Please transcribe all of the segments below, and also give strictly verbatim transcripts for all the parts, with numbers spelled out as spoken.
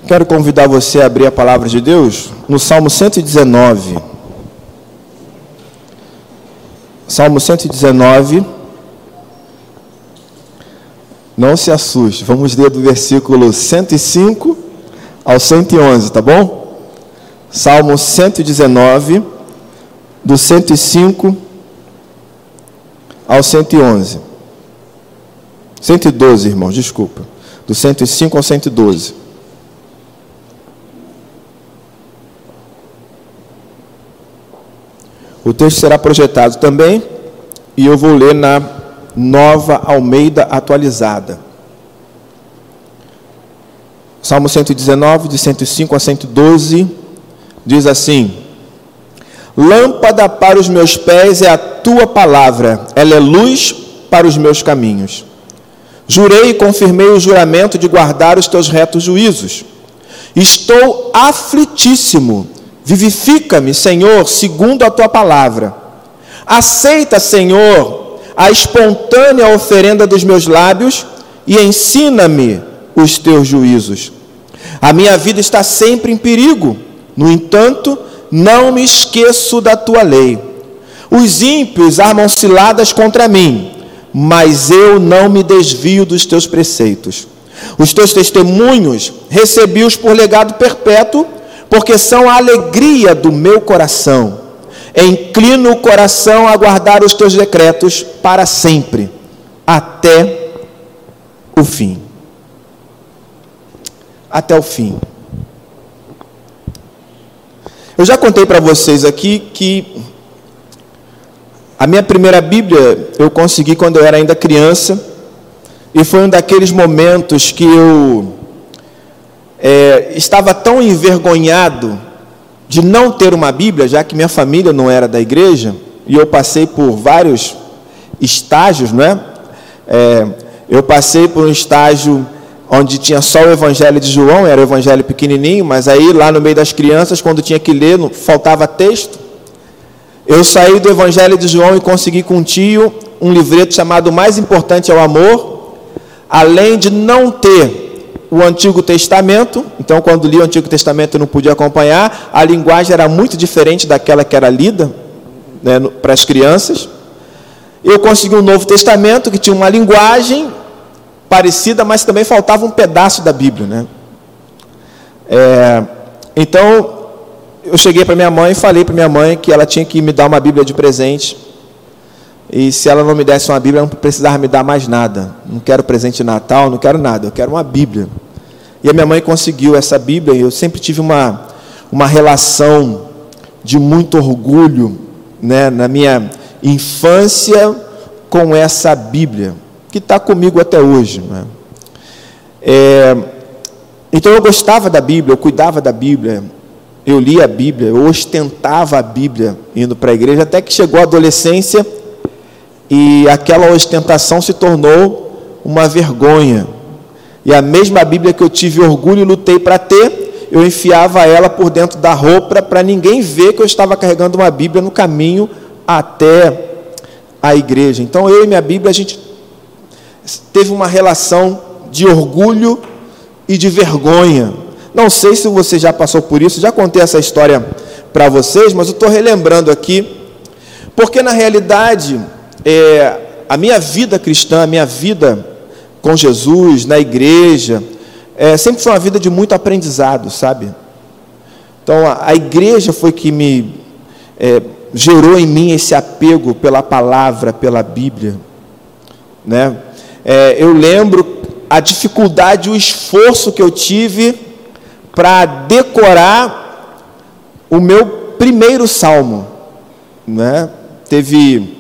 Quero convidar você a abrir a palavra de Deus no Salmo cento e dezenove. Salmo cento e dezenove. Não se assuste, vamos ler do versículo cento e cinco ao cento e onze, tá bom? Salmo cento e dezenove, do cento e cinco ao cento e onze. cento e doze, irmãos, desculpa. Do cento e cinco ao cento e doze. O texto será projetado também, e eu vou ler na Nova Almeida Atualizada. Salmo cento e dezenove, de cento e cinco a cento e doze, diz assim: Lâmpada para os meus pés é a tua palavra, ela é luz para os meus caminhos. Jurei e confirmei o juramento de guardar os teus retos juízos. Estou aflitíssimo. Vivifica-me, Senhor, segundo a tua palavra. Aceita, Senhor, a espontânea oferenda dos meus lábios e ensina-me os teus juízos. A minha vida está sempre em perigo. No entanto, não me esqueço da tua lei. Os ímpios armam ciladas contra mim, mas eu não me desvio dos teus preceitos. Os teus testemunhos recebi-os por legado perpétuo, porque são a alegria do meu coração. Inclino o coração a guardar os teus decretos para sempre, até o fim. Até o fim. Eu já contei para vocês aqui que a minha primeira Bíblia eu consegui quando eu era ainda criança, e foi um daqueles momentos que eu é, estava tão envergonhado de não ter uma Bíblia, já que minha família não era da igreja, e eu passei por vários estágios, não é? É, eu passei por um estágio onde tinha só o Evangelho de João, era o Evangelho pequenininho, mas aí lá no meio das crianças, quando tinha que ler, não, faltava texto. Eu saí do Evangelho de João e consegui com um tio um livreto chamado Mais Importante é o Amor, além de não ter o Antigo Testamento. Então, quando li o Antigo Testamento eu não podia acompanhar, a linguagem era muito diferente daquela que era lida, né, para as crianças. Eu consegui o Novo Testamento, que tinha uma linguagem parecida, mas também faltava um pedaço da Bíblia, né? É, então, eu cheguei para minha mãe e falei para minha mãe que ela tinha que me dar uma Bíblia de presente, e se ela não me desse uma Bíblia, eu não precisava me dar mais nada. Não quero presente de Natal, não quero nada, eu quero uma Bíblia. E a minha mãe conseguiu essa Bíblia, e eu sempre tive uma, uma relação de muito orgulho, né, na minha infância com essa Bíblia, que está comigo até hoje, né? É, então eu gostava da Bíblia, eu cuidava da Bíblia, eu lia a Bíblia, eu ostentava a Bíblia indo para a igreja, até que chegou a adolescência e aquela ostentação se tornou uma vergonha. E a mesma Bíblia que eu tive orgulho e lutei para ter, eu enfiava ela por dentro da roupa para ninguém ver que eu estava carregando uma Bíblia no caminho até a igreja. Então eu e minha Bíblia, a gente teve uma relação de orgulho e de vergonha. Não sei se você já passou por isso, já contei essa história para vocês, mas eu estou relembrando aqui, porque na realidade, é, a minha vida cristã, a minha vida com Jesus, na igreja, é, sempre foi uma vida de muito aprendizado, sabe? Então, a, a igreja foi que me é, gerou em mim esse apego pela palavra, pela Bíblia, né? É, eu lembro a dificuldade, o esforço que eu tive para decorar o meu primeiro salmo, né? Teve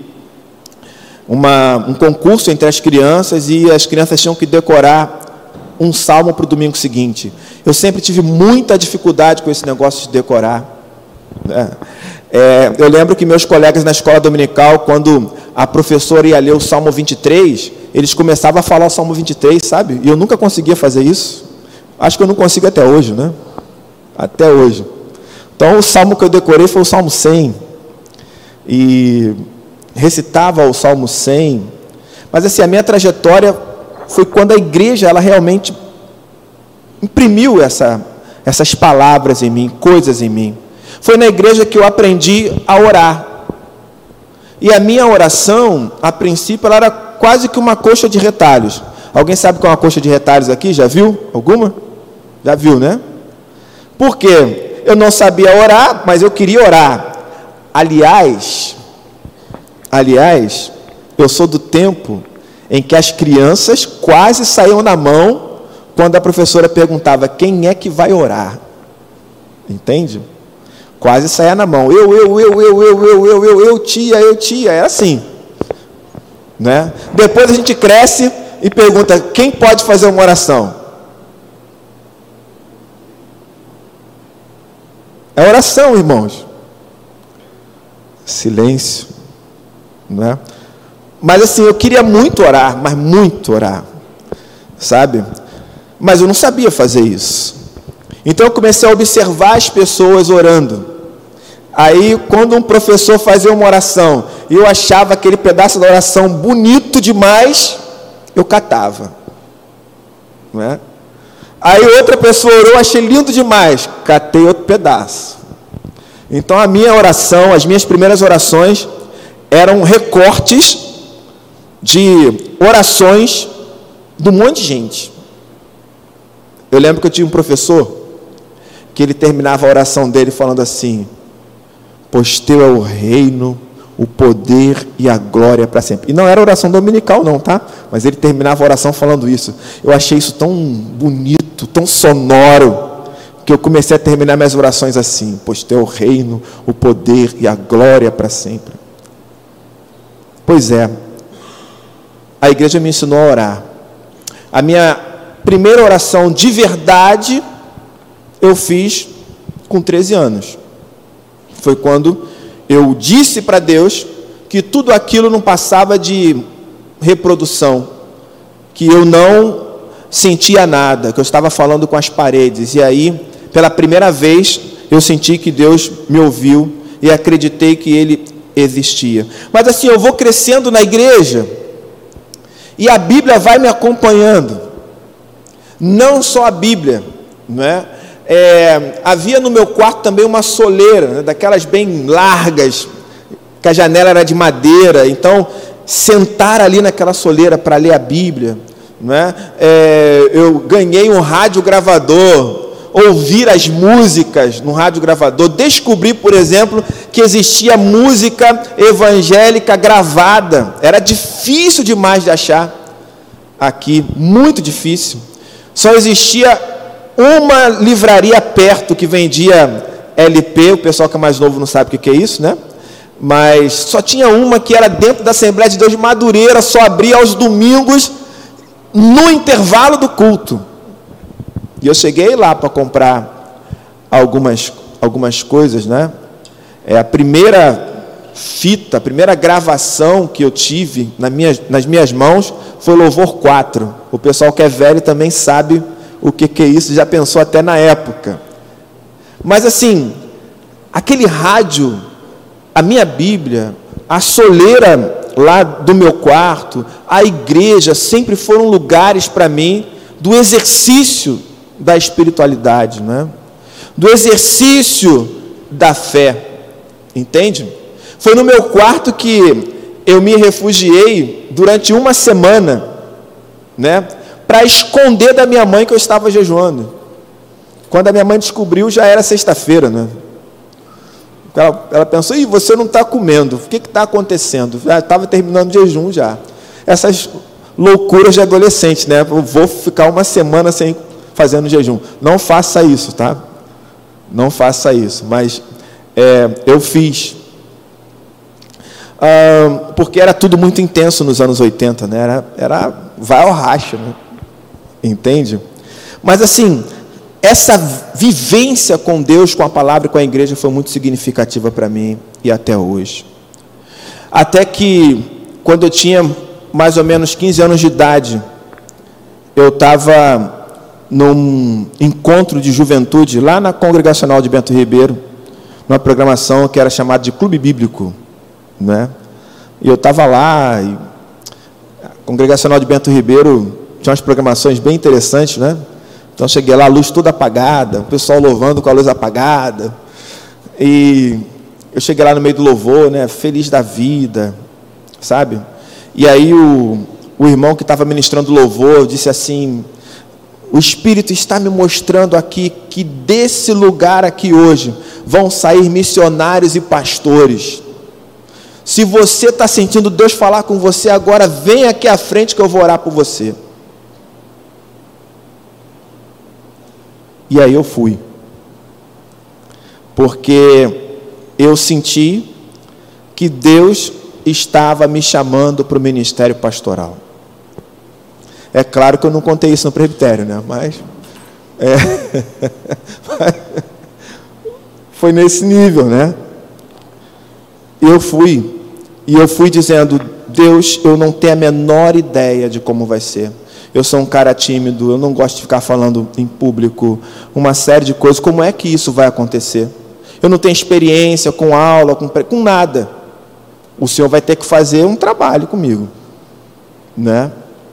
uma, um concurso entre as crianças e as crianças tinham que decorar um salmo para o domingo seguinte. Eu sempre tive muita dificuldade com esse negócio de decorar, né? É, eu lembro que meus colegas na escola dominical, quando a professora ia ler o Salmo vinte e três, eles começavam a falar o Salmo vinte e três, sabe? E eu nunca conseguia fazer isso. Acho que eu não consigo até hoje, né? Até hoje. Então, o salmo que eu decorei foi o Salmo cem. E recitava o Salmo cem. Mas, assim, a minha trajetória foi quando a igreja, ela realmente imprimiu essa, essas palavras em mim, coisas em mim. Foi na igreja que eu aprendi a orar. E a minha oração, a princípio, ela era quase que uma coxa de retalhos. Alguém sabe o que é uma coxa de retalhos aqui? Já viu alguma? Já viu, né? Por quê? Eu não sabia orar, mas eu queria orar. Aliás, aliás, eu sou do tempo em que as crianças quase saíam na mão quando a professora perguntava quem é que vai orar. Entende? Quase saía na mão. Eu, eu, eu, eu, eu, eu, eu, eu, eu, tia, eu, tia. É assim. Né? Depois a gente cresce e pergunta, quem pode fazer uma oração? É oração, irmãos. Silêncio. Né? Mas assim, eu queria muito orar, mas muito orar. Sabe? Mas eu não sabia fazer isso. Então eu comecei a observar as pessoas orando. Aí, quando um professor fazia uma oração, e eu achava aquele pedaço da oração bonito demais, eu catava. Não é? Aí outra pessoa orou, achei lindo demais, catei outro pedaço. Então a minha oração, as minhas primeiras orações, eram recortes de orações de um monte de gente. Eu lembro que eu tinha um professor, que ele terminava a oração dele falando assim, pois teu é o reino, o poder e a glória para sempre. E não era oração dominical não, tá? Mas ele terminava a oração falando isso. Eu achei isso tão bonito, tão sonoro, que eu comecei a terminar minhas orações assim, pois teu é o reino, o poder e a glória para sempre. Pois é, a igreja me ensinou a orar. A minha primeira oração de verdade, eu fiz com treze anos. Foi quando eu disse para Deus que tudo aquilo não passava de reprodução, que eu não sentia nada, que eu estava falando com as paredes. E aí, pela primeira vez, eu senti que Deus me ouviu e acreditei que Ele existia. Mas assim, eu vou crescendo na igreja e a Bíblia vai me acompanhando. Não só a Bíblia, não é? É, havia no meu quarto também uma soleira, né, daquelas bem largas, que a janela era de madeira. Então, sentar ali naquela soleira para ler a Bíblia, não é? É, eu ganhei um radiogravador, ouvir as músicas no radiogravador, descobri, por exemplo, que existia música evangélica gravada. Era difícil demais de achar aqui, muito difícil. Só existia uma livraria perto que vendia L P, o pessoal que é mais novo não sabe o que é isso, né? Mas só tinha uma que era dentro da Assembleia de Deus de Madureira, só abria aos domingos, no intervalo do culto. E eu cheguei lá para comprar algumas, algumas coisas, né? É, a primeira fita, a primeira gravação que eu tive na minha, nas minhas mãos foi Louvor quatro. O pessoal que é velho também sabe o que, que é isso, já pensou até na época. Mas assim, aquele rádio, a minha Bíblia, a soleira lá do meu quarto, a igreja, sempre foram lugares para mim do exercício da espiritualidade, né? Do exercício da fé, entende? Foi no meu quarto que eu me refugiei durante uma semana, né? Para esconder da minha mãe que eu estava jejuando. Quando a minha mãe descobriu, já era sexta-feira, né? Ela, ela pensou, ih, você não está comendo, o que está acontecendo? Já estava terminando o jejum já. Essas loucuras de adolescente, né? Eu vou ficar uma semana sem fazendo jejum. Não faça isso, tá? Não faça isso, mas é, eu fiz. Ah, porque era tudo muito intenso nos anos oitenta, né? Era, era vai ao racha, né? Entende? Mas assim, essa vivência com Deus, com a palavra e com a igreja foi muito significativa para mim e até hoje. Até que, quando eu tinha mais ou menos quinze anos de idade, eu estava num encontro de juventude lá na Congregacional de Bento Ribeiro, numa programação que era chamada de Clube Bíblico, né? E eu estava lá, e a Congregacional de Bento Ribeiro tinha umas programações bem interessantes, né? Então cheguei lá, a luz toda apagada, o pessoal louvando com a luz apagada, e eu cheguei lá no meio do louvor, né, feliz da vida, sabe? E aí o, o irmão que estava ministrando louvor disse assim: o Espírito está me mostrando aqui que desse lugar aqui hoje vão sair missionários e pastores. Se você está sentindo Deus falar com você agora, vem aqui à frente que eu vou orar por você. E aí eu fui, porque eu senti que Deus estava me chamando para o ministério pastoral. É claro que eu não contei isso no presbitério, né? Mas é, foi nesse nível, né? Eu fui, e eu fui dizendo: Deus, eu não tenho a menor ideia de como vai ser. Eu sou um cara tímido, eu não gosto de ficar falando em público, uma série de coisas. Como é que isso vai acontecer? Eu não tenho experiência com aula, com, com nada. O Senhor vai ter que fazer um trabalho comigo, né?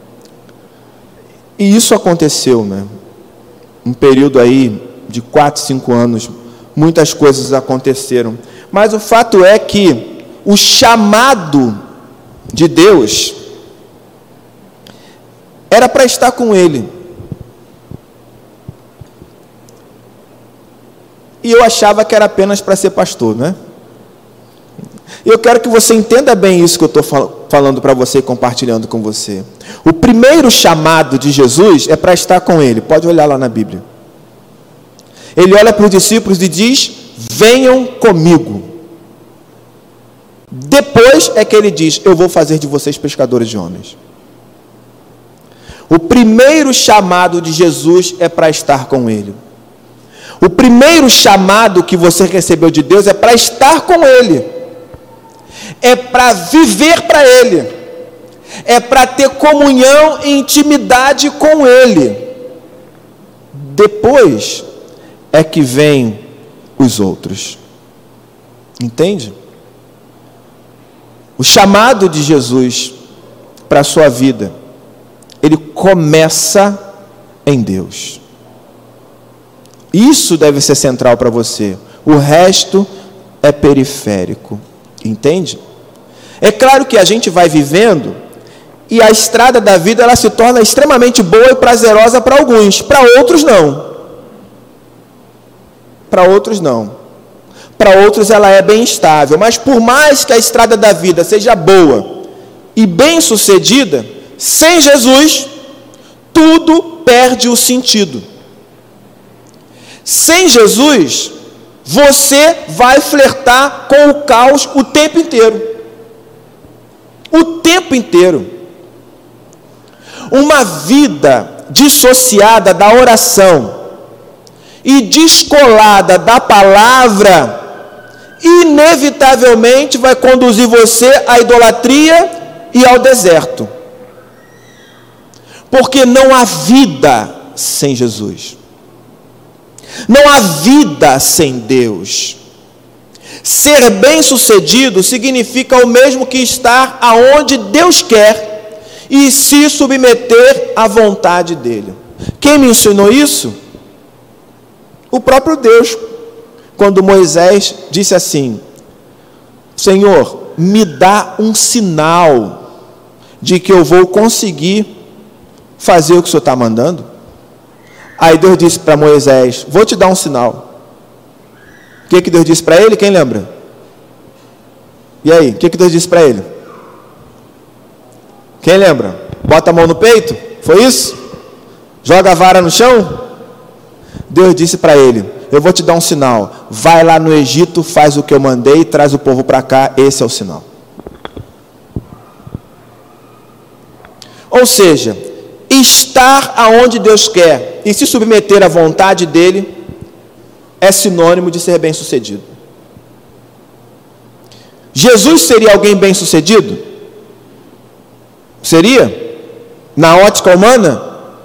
E isso aconteceu, né? Um período aí de quatro, cinco anos, muitas coisas aconteceram. Mas o fato é que o chamado de Deus era para estar com Ele. E eu achava que era apenas para ser pastor, né? Eu quero que você entenda bem isso que eu estou fal- falando para você e compartilhando com você. O primeiro chamado de Jesus é para estar com Ele. Pode olhar lá na Bíblia. Ele olha para os discípulos e diz: venham comigo. Depois é que Ele diz: eu vou fazer de vocês pescadores de homens. O primeiro chamado de Jesus é para estar com Ele. O primeiro chamado que você recebeu de Deus é para estar com Ele. É para viver para Ele. É para ter comunhão e intimidade com Ele. Depois é que vem os outros. Entende? O chamado de Jesus para a sua vida, ele começa em Deus. Isso deve ser central para você. O resto é periférico. Entende? É claro que a gente vai vivendo e a estrada da vida ela se torna extremamente boa e prazerosa para alguns, para outros não. Para outros não. Para outros ela é bem estável, mas por mais que a estrada da vida seja boa e bem sucedida, sem Jesus, tudo perde o sentido. Sem Jesus, você vai flertar com o caos o tempo inteiro. O tempo inteiro. Uma vida dissociada da oração e descolada da palavra, inevitavelmente vai conduzir você à idolatria e ao deserto. Porque não há vida sem Jesus. Não há vida sem Deus. Ser bem-sucedido significa o mesmo que estar aonde Deus quer e se submeter à vontade dEle. Quem me ensinou isso? O próprio Deus. Quando Moisés disse assim: Senhor, me dá um sinal de que eu vou conseguir fazer o que o Senhor está mandando. Aí Deus disse para Moisés: vou te dar um sinal. O que, que Deus disse para ele? Quem lembra? E aí, o que, que Deus disse para ele? Quem lembra? Bota a mão no peito? Foi isso? Joga a vara no chão? Deus disse para ele: eu vou te dar um sinal. Vai lá no Egito, faz o que eu mandei e traz o povo para cá. Esse é o sinal. Ou seja, estar aonde Deus quer e se submeter à vontade dEle é sinônimo de ser bem-sucedido. Jesus seria alguém bem-sucedido? Seria? Na ótica humana?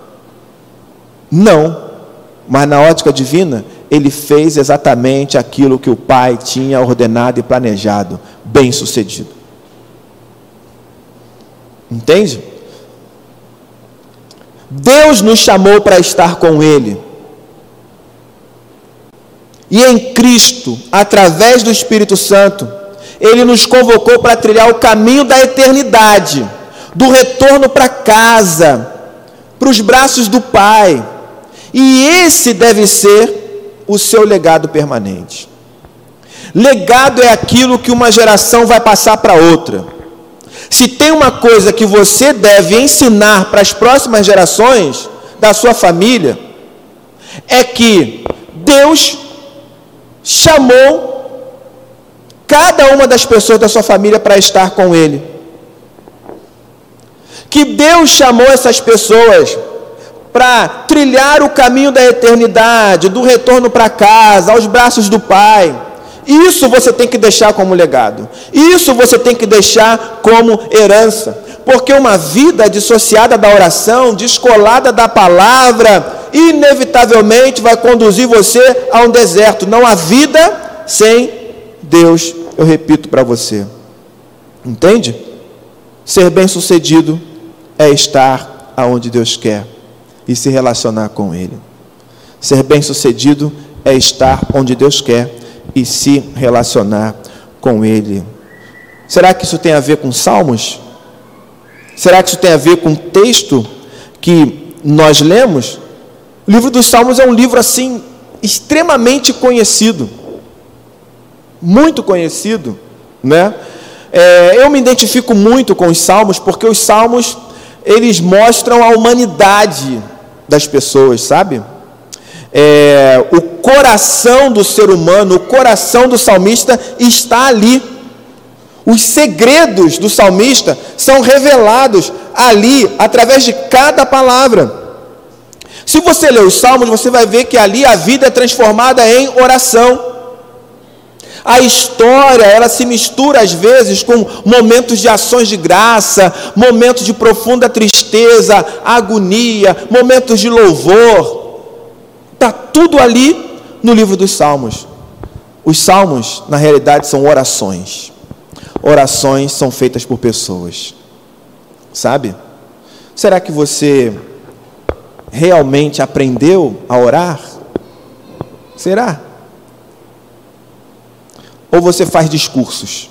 Não. Mas na ótica divina, ele fez exatamente aquilo que o Pai tinha ordenado e planejado, bem-sucedido. Entende? Deus nos chamou para estar com Ele. E em Cristo, através do Espírito Santo, Ele nos convocou para trilhar o caminho da eternidade, do retorno para casa, para os braços do Pai. E esse deve ser o seu legado permanente. Legado é aquilo que uma geração vai passar para outra. Se tem uma coisa que você deve ensinar para as próximas gerações da sua família, é que Deus chamou cada uma das pessoas da sua família para estar com Ele. Que Deus chamou essas pessoas para trilhar o caminho da eternidade, do retorno para casa, aos braços do Pai. Isso você tem que deixar como legado. Isso você tem que deixar como herança. Porque uma vida dissociada da oração, descolada da palavra, inevitavelmente vai conduzir você a um deserto. Não há vida sem Deus, eu repito para você. Entende? Ser bem-sucedido é estar aonde Deus quer e se relacionar com Ele. Ser bem-sucedido é estar onde Deus quer e se relacionar com Ele. Será que isso tem a ver com Salmos? Será que isso tem a ver com o texto que nós lemos? O livro dos Salmos é um livro assim, extremamente conhecido, muito conhecido, né? É, eu me identifico muito com os Salmos, porque os Salmos, eles mostram a humanidade das pessoas, sabe? É, o coração do ser humano, o coração do salmista está ali. Os segredos do salmista são revelados ali, através de cada palavra. Se você ler os Salmos, você vai ver que ali a vida é transformada em oração. A história, ela se mistura às vezes com momentos de ações de graça, momentos de profunda tristeza, agonia, momentos de louvor. Está tudo ali no livro dos Salmos. Os Salmos, na realidade, são orações. Orações são feitas por pessoas. Sabe? Será que você realmente aprendeu a orar? Será? Ou você faz discursos?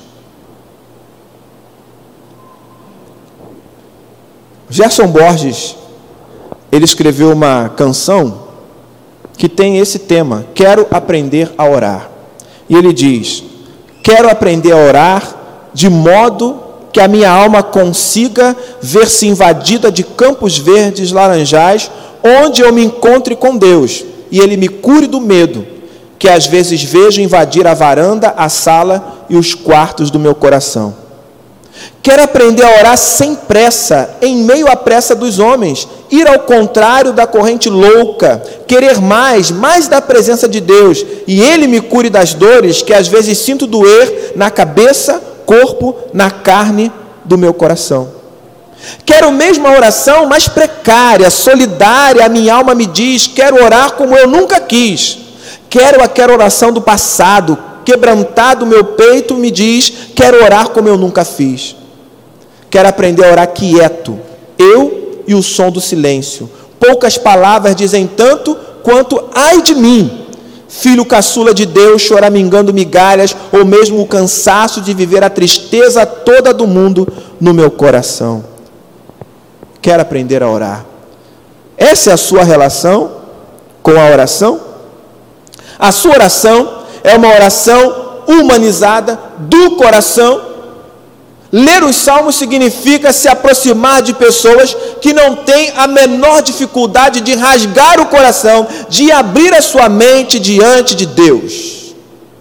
Gerson Borges, ele escreveu uma canção que tem esse tema: quero aprender a orar. E ele diz: quero aprender a orar de modo que a minha alma consiga ver-se invadida de campos verdes, laranjais, onde eu me encontre com Deus, e Ele me cure do medo, que às vezes vejo invadir a varanda, a sala e os quartos do meu coração. Quero aprender a orar sem pressa, em meio à pressa dos homens, ir ao contrário da corrente louca, querer mais, mais da presença de Deus, e Ele me cure das dores que às vezes sinto doer na cabeça, corpo, na carne do meu coração. Quero mesmo a oração mais precária, solidária, a minha alma me diz, quero orar como eu nunca quis. Quero aquela oração do passado, quebrantado o meu peito, me diz, quero orar como eu nunca fiz. Quero aprender a orar quieto, eu e o som do silêncio. Poucas palavras dizem tanto quanto ai de mim, filho caçula de Deus, choramingando migalhas, ou mesmo o cansaço de viver a tristeza toda do mundo no meu coração. Quero aprender a orar. Essa é a sua relação com a oração? A sua oração é uma oração humanizada do coração. Ler os Salmos significa se aproximar de pessoas que não têm a menor dificuldade de rasgar o coração, de abrir a sua mente diante de Deus.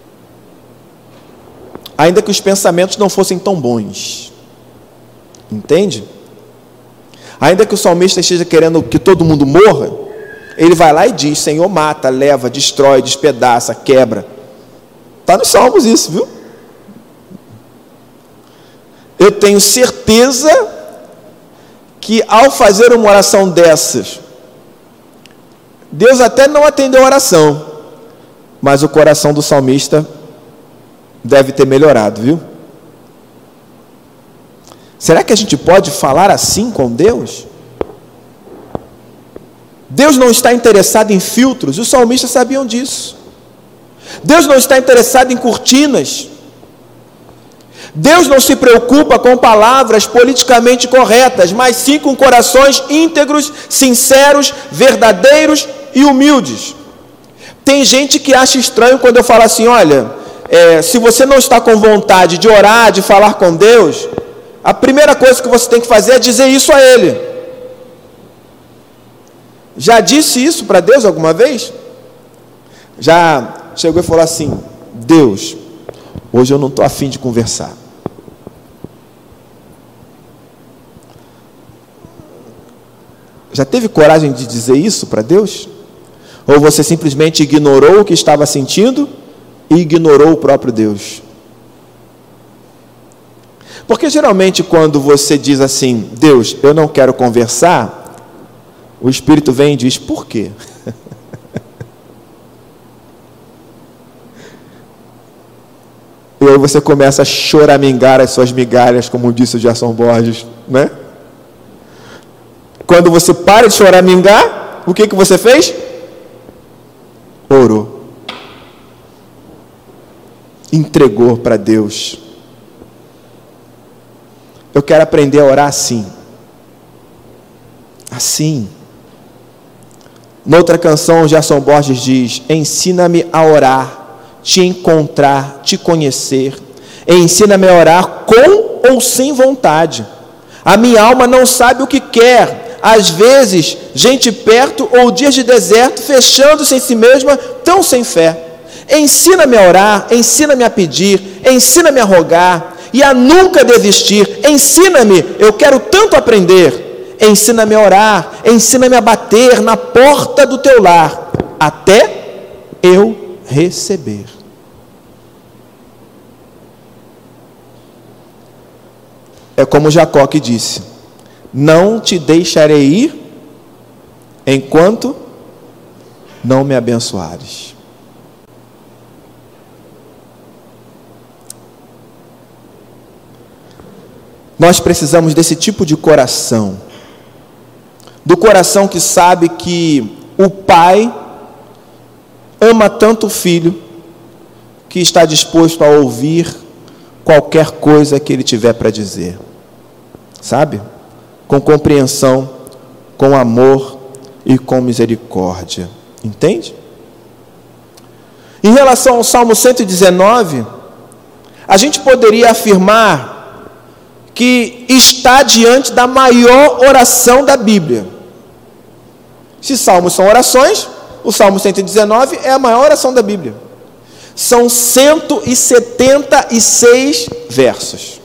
Ainda que os pensamentos não fossem tão bons. Entende? Ainda que o salmista esteja querendo que todo mundo morra, ele vai lá e diz, Senhor, mata, leva, destrói, despedaça, quebra. Está nos Salmos isso, viu? Eu tenho certeza que ao fazer uma oração dessas, Deus até não atendeu a oração, mas o coração do salmista deve ter melhorado, viu? Será que a gente pode falar assim com Deus? Deus não está interessado em filtros, os salmistas sabiam disso. Deus não está interessado em cortinas. Deus não se preocupa com palavras politicamente corretas, mas sim com corações íntegros, sinceros, verdadeiros e humildes. Tem gente que acha estranho quando eu falo assim, olha, é, se você não está com vontade de orar, de falar com Deus, a primeira coisa que você tem que fazer é dizer isso a Ele. Já disse isso para Deus alguma vez? Já chegou e falou assim, Deus, hoje eu não estou afim de conversar. Já teve coragem de dizer isso para Deus? Ou você simplesmente ignorou o que estava sentindo e ignorou o próprio Deus? Porque geralmente quando você diz assim, Deus, eu não quero conversar, o Espírito vem e diz, por quê? E aí você começa a choramingar as suas migalhas, como disse o Gerson Borges, né? Quando você para de choramingar, o que que você fez? Orou. Entregou para Deus. Eu quero aprender a orar assim. Assim. Noutra canção, Gerson Borges diz, ensina-me a orar, te encontrar, te conhecer. Ensina-me a orar com ou sem vontade. A minha alma não sabe o que quer. Às vezes, gente perto ou dias de deserto, fechando-se em si mesma, tão sem fé. Ensina-me a orar, ensina-me a pedir, ensina-me a rogar e a nunca desistir. Ensina-me, eu quero tanto aprender. Ensina-me a orar, ensina-me a bater na porta do teu lar, até eu receber. É como Jacó que disse, não te deixarei ir, enquanto não me abençoares. Nós precisamos desse tipo de coração, do coração que sabe que o pai ama tanto o filho, que está disposto a ouvir qualquer coisa que ele tiver para dizer, sabe? Com compreensão, com amor e com misericórdia, entende? Em relação ao Salmo cento e dezenove, a gente poderia afirmar que está diante da maior oração da Bíblia. Se salmos são orações, o Salmo cento e dezenove é a maior oração da Bíblia. São cento e setenta e seis versos.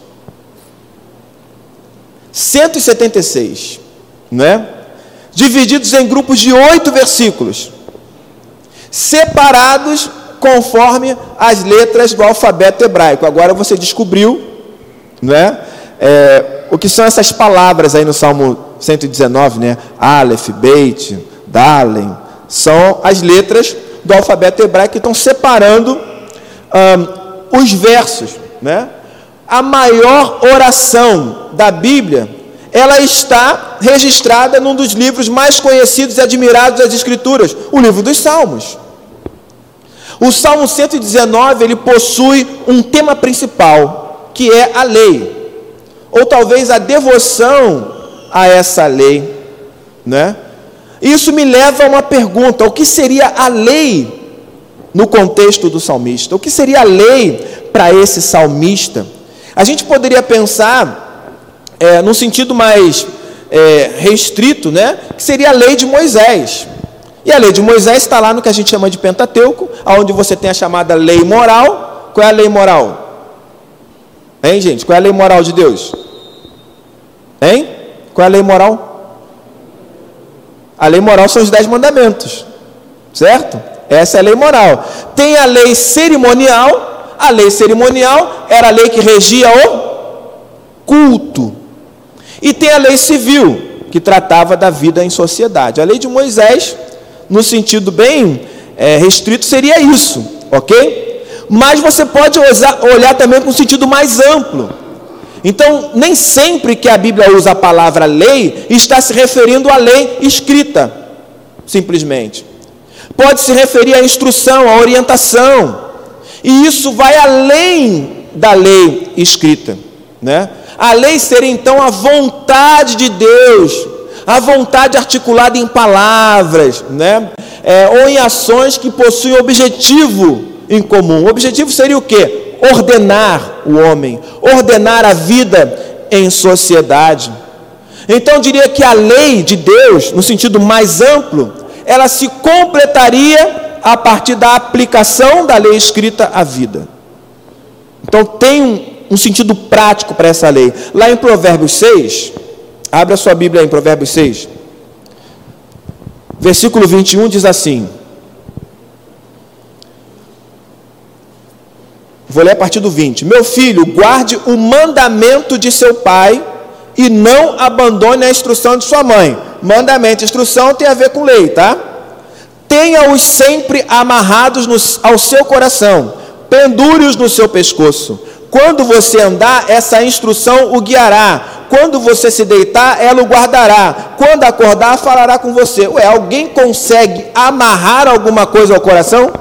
cento e setenta e seis, né? Divididos em grupos de oito versículos, separados conforme as letras do alfabeto hebraico. Agora você descobriu, né? É, o que são essas palavras aí no Salmo cento e dezenove, né? Aleph, Beit, Dalen, são as letras do alfabeto hebraico que estão separando um, os versos, né? A maior oração da Bíblia, ela está registrada num dos livros mais conhecidos e admirados das Escrituras, o livro dos Salmos. O Salmo cento e dezenove, ele possui um tema principal, que é a lei, ou talvez a devoção a essa lei, né? Isso me leva a uma pergunta, o que seria a lei no contexto do salmista? O que seria a lei para esse salmista? A gente poderia pensar, é, num sentido mais é, restrito, né? Que seria a lei de Moisés. E a lei de Moisés está lá no que a gente chama de Pentateuco, onde você tem a chamada lei moral. Qual é a lei moral? Hein, gente? Qual é a lei moral de Deus? Hein? Qual é a lei moral? A lei moral são os dez mandamentos, certo? Essa é a lei moral. Tem a lei cerimonial. A lei cerimonial era a lei que regia o culto. E tem a lei civil, que tratava da vida em sociedade. A lei de Moisés, no sentido bem é, restrito, seria isso, ok? Mas você pode usar, olhar também com um sentido mais amplo. Então, nem sempre que a Bíblia usa a palavra lei, está se referindo à lei escrita. simplesmente. Pode se referir à instrução, à orientação. E isso vai além da lei escrita, né? A lei seria então a vontade de Deus, a vontade articulada em palavras, né? É, ou em ações que possuem objetivo em comum. O objetivo seria o quê? Ordenar o homem, ordenar a vida em sociedade. Então eu diria que a lei de Deus, no sentido mais amplo, ela se completaria a partir da aplicação da lei escrita à vida. Então tem um, um sentido prático para essa lei. Lá em Provérbios seis, abre a sua Bíblia aí em Provérbios seis, versículo vinte e um diz assim, vou ler a partir do vinte. Meu filho, guarde o mandamento de seu pai e não abandone a instrução de sua mãe. Mandamento e instrução tem a ver com lei, tá? Tenha-os sempre amarrados no, ao seu coração, pendure-os no seu pescoço. Quando você andar, essa instrução o guiará. Quando você se deitar, ela o guardará. Quando acordar, falará com você. Ué, alguém consegue amarrar alguma coisa ao coração?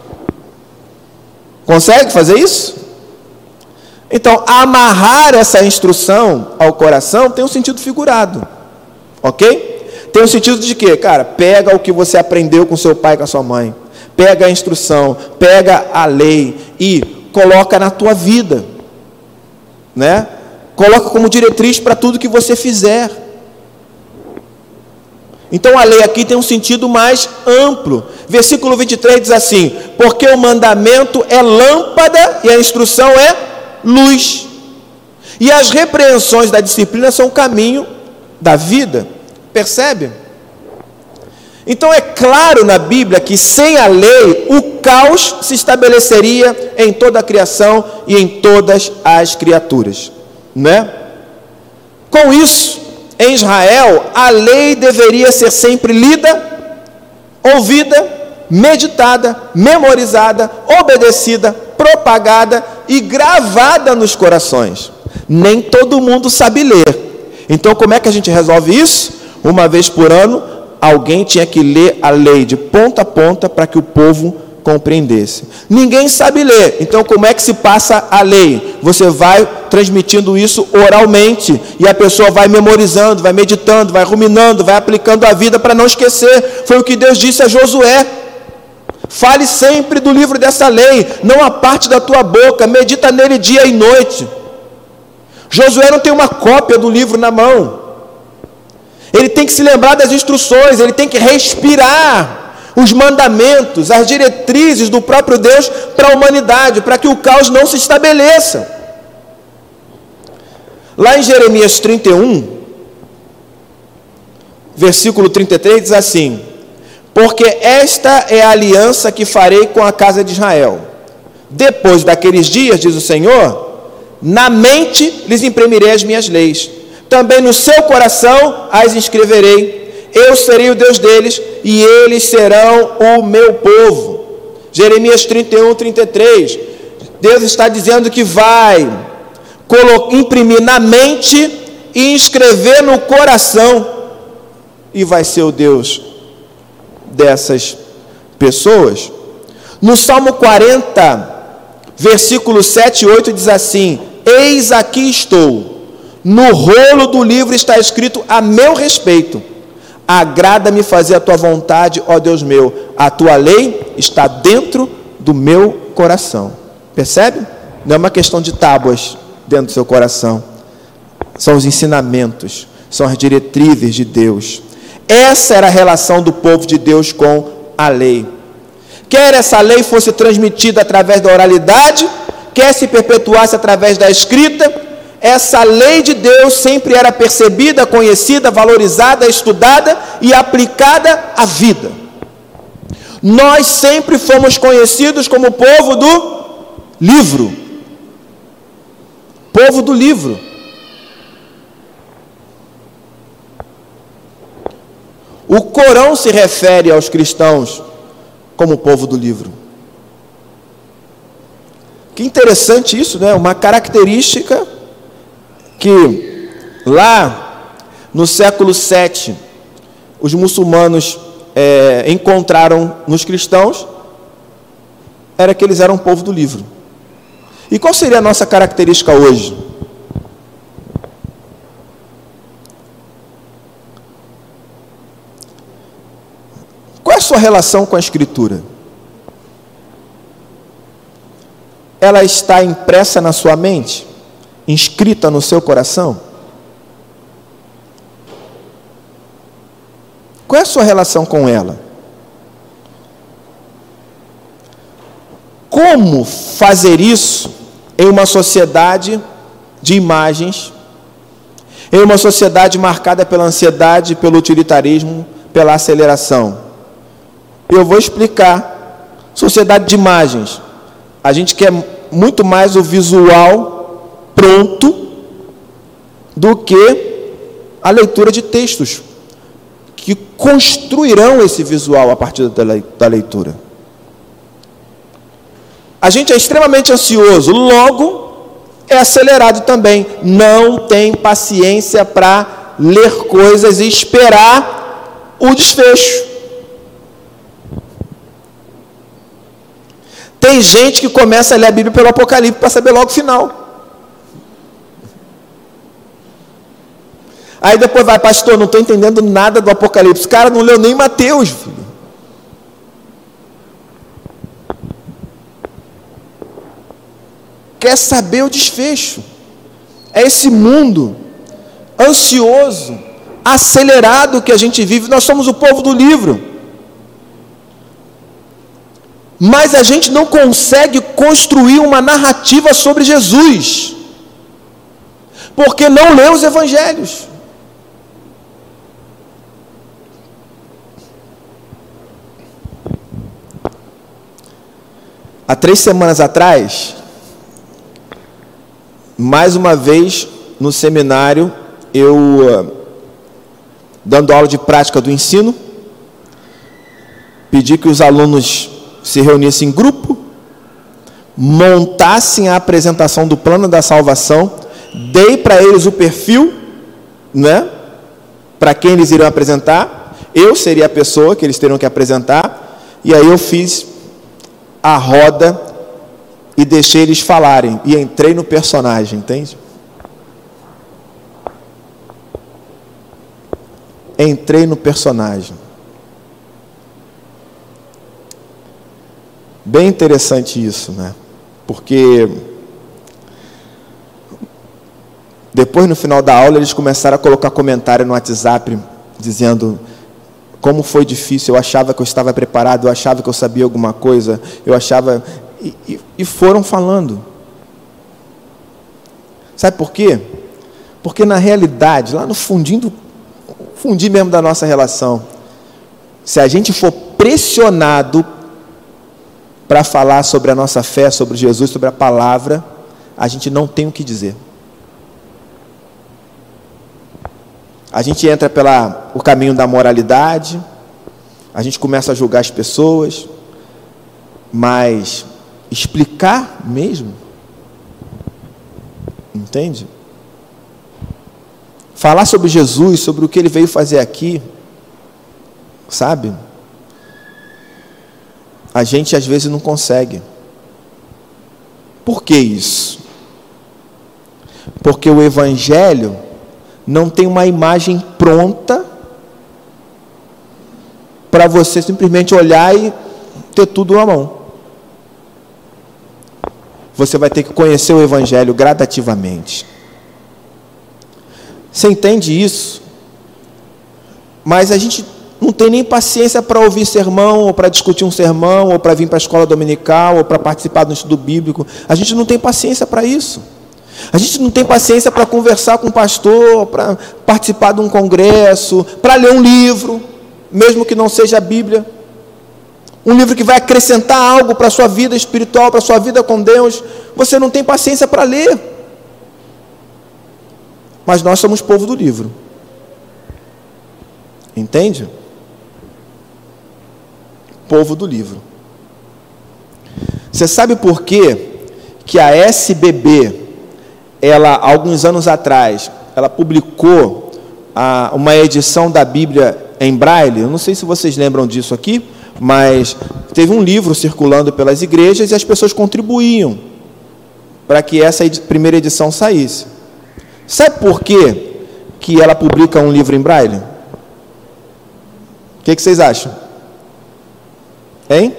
Consegue fazer isso? Então, amarrar essa instrução ao coração tem um sentido figurado. Ok? Tem um sentido de quê? Cara, pega o que você aprendeu com seu pai e com a sua mãe. Pega a instrução, pega a lei e coloca na tua vida, né? Coloca como diretriz para tudo que você fizer. Então a lei aqui tem um sentido mais amplo. Versículo vinte e três diz assim: porque o mandamento é lâmpada e a instrução é luz, e as repreensões da disciplina são o caminho da vida. Percebe? Então é claro na Bíblia que sem a lei o caos se estabeleceria em toda a criação e em todas as criaturas, né? Com isso, em Israel, a lei deveria ser sempre lida, ouvida, meditada, memorizada, obedecida, propagada e gravada nos corações. Nem todo mundo sabe ler. Então como é que a gente resolve isso? Uma vez por ano, alguém tinha que ler a lei de ponta a ponta para que o povo compreendesse. Ninguém sabe ler, então como é que se passa a lei? Você vai transmitindo isso oralmente, e a pessoa vai memorizando, vai meditando, vai ruminando, vai aplicando a vida para não esquecer. Foi o que Deus disse a Josué: fale sempre do livro dessa lei, não aparte da tua boca, medita nele dia e noite. Josué não tem uma cópia do livro na mão. Ele tem que se lembrar das instruções, ele tem que respirar os mandamentos, as diretrizes do próprio Deus para a humanidade, para que o caos não se estabeleça. Lá em Jeremias trinta e um, versículo trinta e três, diz assim: porque esta é a aliança que farei com a casa de Israel. Depois daqueles dias, diz o Senhor, na mente lhes imprimirei as minhas leis, também no seu coração as inscreverei. Eu serei o Deus deles e eles serão o meu povo. Jeremias trinta e um, trinta e três. Deus está dizendo que vai imprimir na mente e inscrever no coração, e vai ser o Deus dessas pessoas. No Salmo quarenta, versículos sete e oito, diz assim: eis aqui estou, no rolo do livro está escrito a meu respeito, agrada-me fazer a tua vontade, ó Deus meu, a tua lei está dentro do meu coração. Percebe? Não é uma questão de tábuas dentro do seu coração, são os ensinamentos, são as diretrizes de Deus. Essa era a relação do povo de Deus com a lei. Quer essa lei fosse transmitida através da oralidade, quer se perpetuasse através da escrita, essa lei de Deus sempre era percebida, conhecida, valorizada, estudada e aplicada à vida. Nós sempre fomos conhecidos como povo do livro. Povo do livro. O Corão se refere aos cristãos como povo do livro. Que interessante isso, né? Uma característica que lá no século sete os muçulmanos é, encontraram nos cristãos era que eles eram o povo do livro. E qual seria a nossa característica hoje? Qual é a sua relação com a Escritura? Ela está impressa na sua mente? Inscrita no seu coração? Qual é a sua relação com ela? Como fazer isso em uma sociedade de imagens, em uma sociedade marcada pela ansiedade, pelo utilitarismo, pela aceleração? Eu vou explicar. Sociedade de imagens. A gente quer muito mais o visual pronto do que a leitura de textos que construirão esse visual a partir da leitura. A gente é extremamente ansioso, logo é acelerado também. Não tem paciência para ler coisas e esperar o desfecho. Tem gente que começa a ler a Bíblia pelo Apocalipse para saber logo o final. Aí depois vai, pastor, não estou entendendo nada do Apocalipse. O cara não leu nem Mateus, filho. Quer saber o desfecho. É esse mundo ansioso, acelerado que a gente vive. Nós somos o povo do livro. Mas a gente não consegue construir uma narrativa sobre Jesus, porque não lê os evangelhos. Há três semanas atrás, mais uma vez no seminário, eu, dando aula de prática do ensino, pedi que os alunos se reunissem em grupo, montassem a apresentação do plano da salvação, dei para eles o perfil, né, para quem eles iriam apresentar, eu seria a pessoa que eles teriam que apresentar, e aí eu fiz a roda e deixei eles falarem, e entrei no personagem, entende? Entrei no personagem. Bem interessante isso, né? Porque depois, no final da aula, eles começaram a colocar comentário no WhatsApp, dizendo como foi difícil, eu achava que eu estava preparado, eu achava que eu sabia alguma coisa, eu achava... E, e, e foram falando. Sabe por quê? Porque na realidade, lá no fundinho, do, fundinho mesmo da nossa relação, se a gente for pressionado para falar sobre a nossa fé, sobre Jesus, sobre a palavra, a gente não tem o que dizer. A gente entra pela, o caminho da moralidade, a gente começa a julgar as pessoas, mas explicar mesmo, entende? Falar sobre Jesus, sobre o que ele veio fazer aqui, sabe? A gente às vezes não consegue. Por que isso? Porque o Evangelho não tem uma imagem pronta para você simplesmente olhar e ter tudo na mão. Você vai ter que conhecer o Evangelho gradativamente. Você entende isso? Mas a gente não tem nem paciência para ouvir sermão, ou para discutir um sermão, ou para vir para a escola dominical, ou para participar do estudo bíblico. A gente não tem paciência para isso. A gente não tem paciência para conversar com um pastor, para participar de um congresso, para ler um livro, mesmo que não seja a Bíblia. Um livro que vai acrescentar algo para a sua vida espiritual, para a sua vida com Deus. Você não tem paciência para ler. Mas nós somos povo do livro. Entende? Povo do livro. Você sabe por quê que a S B B, ela, alguns anos atrás, ela publicou a, uma edição da Bíblia em braille. Eu não sei se vocês lembram disso aqui, mas teve um livro circulando pelas igrejas e as pessoas contribuíam para que essa edi- primeira edição saísse. Sabe por quê que ela publica um livro em braille? O que, que vocês acham? Hein?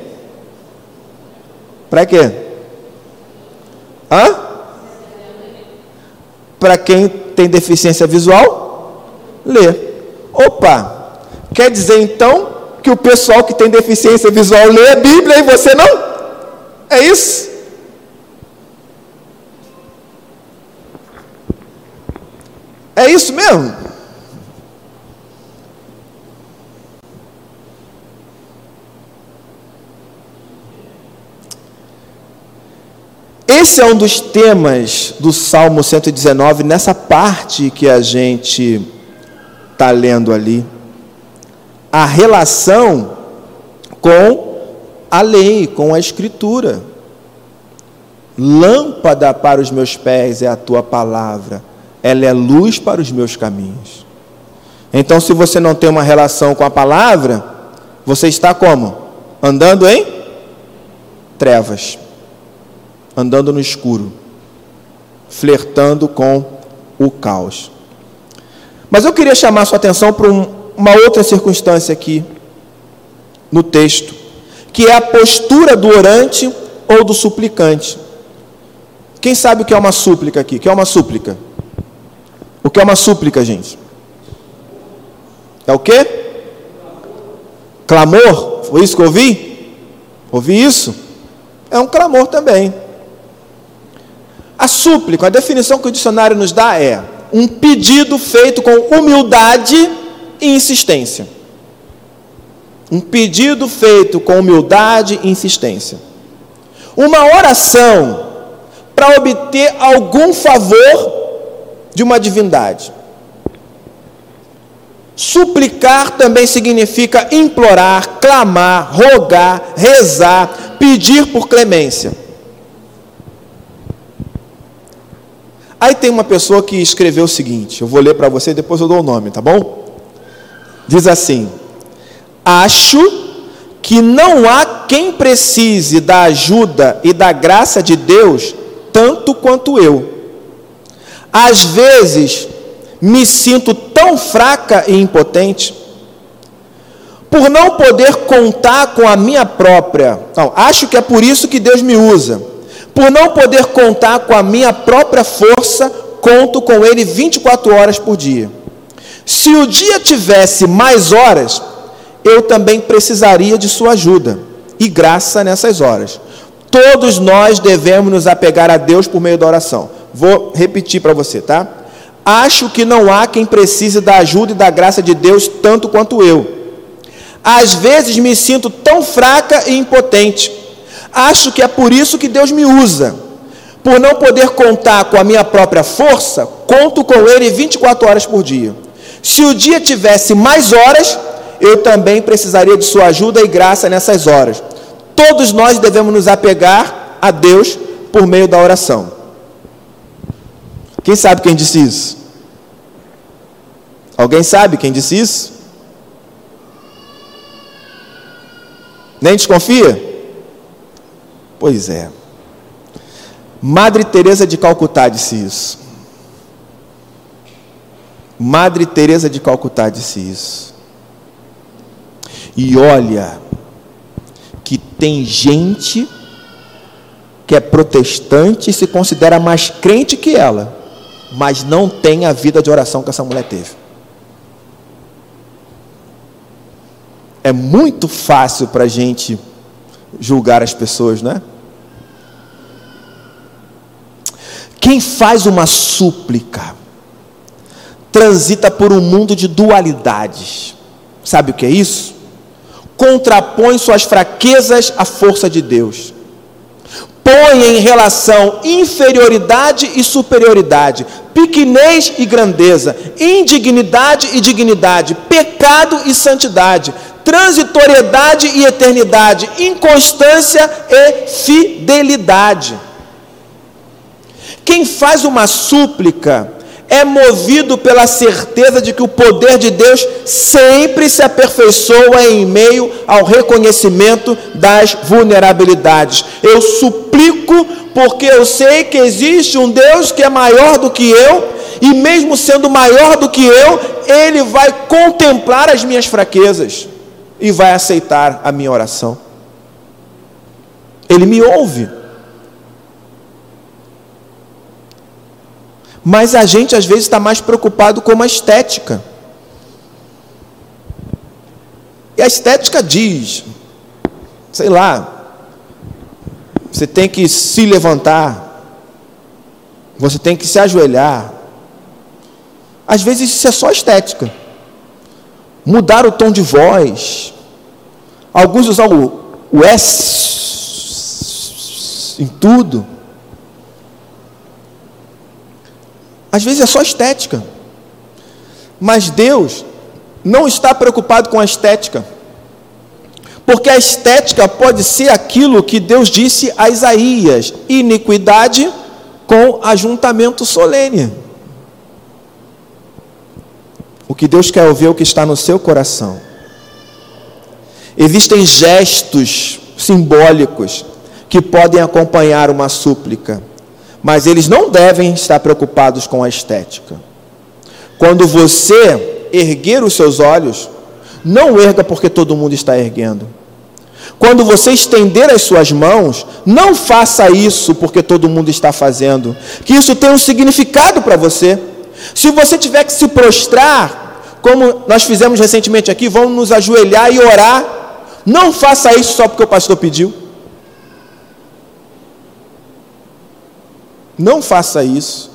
Para quê? Hã? Para quem tem deficiência visual, ler. Opa! Quer dizer então que o pessoal que tem deficiência visual lê a Bíblia e você não? É isso? É isso mesmo? Esse é um dos temas do Salmo cento e dezenove, nessa parte que a gente está lendo ali. A relação com a lei, com a Escritura. Lâmpada para os meus pés é a tua palavra, ela é luz para os meus caminhos. Então, se você não tem uma relação com a palavra, você está como? Andando em trevas. Andando no escuro, flertando com o caos. Mas eu queria chamar a sua atenção para um, uma outra circunstância aqui no texto, que é a postura do orante ou do suplicante. Quem sabe o que é uma súplica aqui? O que é uma súplica? O que é uma súplica, gente? É o quê? Clamor? Foi isso que eu ouvi? Ouvi isso? É um clamor também. A súplica, a definição que o dicionário nos dá é um pedido feito com humildade e insistência. Um pedido feito com humildade e insistência. Uma oração para obter algum favor de uma divindade. Suplicar também significa implorar, clamar, rogar, rezar, pedir por clemência. Aí tem uma pessoa que escreveu o seguinte, eu vou ler para você e depois eu dou o nome, tá bom? Diz assim: acho que não há quem precise da ajuda e da graça de Deus tanto quanto eu. Às vezes me sinto tão fraca e impotente, por não poder contar com a minha própria... Não, acho que é por isso que Deus me usa. Por não poder contar com a minha própria força, conto com Ele vinte e quatro horas por dia. Se o dia tivesse mais horas, eu também precisaria de sua ajuda e graça nessas horas. Todos nós devemos nos apegar a Deus por meio da oração. Vou repetir para você, tá? Acho que não há quem precise da ajuda e da graça de Deus tanto quanto eu. Às vezes me sinto tão fraca e impotente. Acho que é por isso que Deus me usa. Por não poder contar com a minha própria força, conto com Ele vinte e quatro horas por dia. Se o dia tivesse mais horas, eu também precisaria de sua ajuda e graça nessas horas. Todos nós devemos nos apegar a Deus por meio da oração. Quem sabe quem disse isso? Alguém sabe quem disse isso? Nem desconfia? Pois é. Madre Teresa de Calcutá disse isso. Madre Teresa de Calcutá disse isso. E olha, que tem gente que é protestante e se considera mais crente que ela, mas não tem a vida de oração que essa mulher teve. É muito fácil para a gente julgar as pessoas, não é? Quem faz uma súplica transita por um mundo de dualidades. Sabe o que é isso? Contrapõe suas fraquezas à força de Deus. Põe em relação inferioridade e superioridade, pequenez e grandeza, indignidade e dignidade, pecado e santidade, transitoriedade e eternidade, inconstância e fidelidade. Quem faz uma súplica é movido pela certeza de que o poder de Deus sempre se aperfeiçoa em meio ao reconhecimento das vulnerabilidades. Eu suplico porque eu sei que existe um Deus que é maior do que eu, e mesmo sendo maior do que eu, Ele vai contemplar as minhas fraquezas e vai aceitar a minha oração. Ele me ouve. Mas a gente às vezes está mais preocupado com a estética. E a estética diz, sei lá, você tem que se levantar, você tem que se ajoelhar. Às vezes isso é só estética. Mudar o tom de voz. Alguns usam o, o S em tudo. Às vezes é só estética. Mas Deus não está preocupado com a estética. Porque a estética pode ser aquilo que Deus disse a Isaías: iniquidade com ajuntamento solene. O que Deus quer ouvir é o que está no seu coração. Existem gestos simbólicos que podem acompanhar uma súplica, mas eles não devem estar preocupados com a estética. Quando você erguer os seus olhos, não erga porque todo mundo está erguendo. Quando você estender as suas mãos, não faça isso porque todo mundo está fazendo. Que isso tenha um significado para você. Se você tiver que se prostrar, como nós fizemos recentemente aqui, vamos nos ajoelhar e orar, não faça isso só porque o pastor pediu. Não faça isso.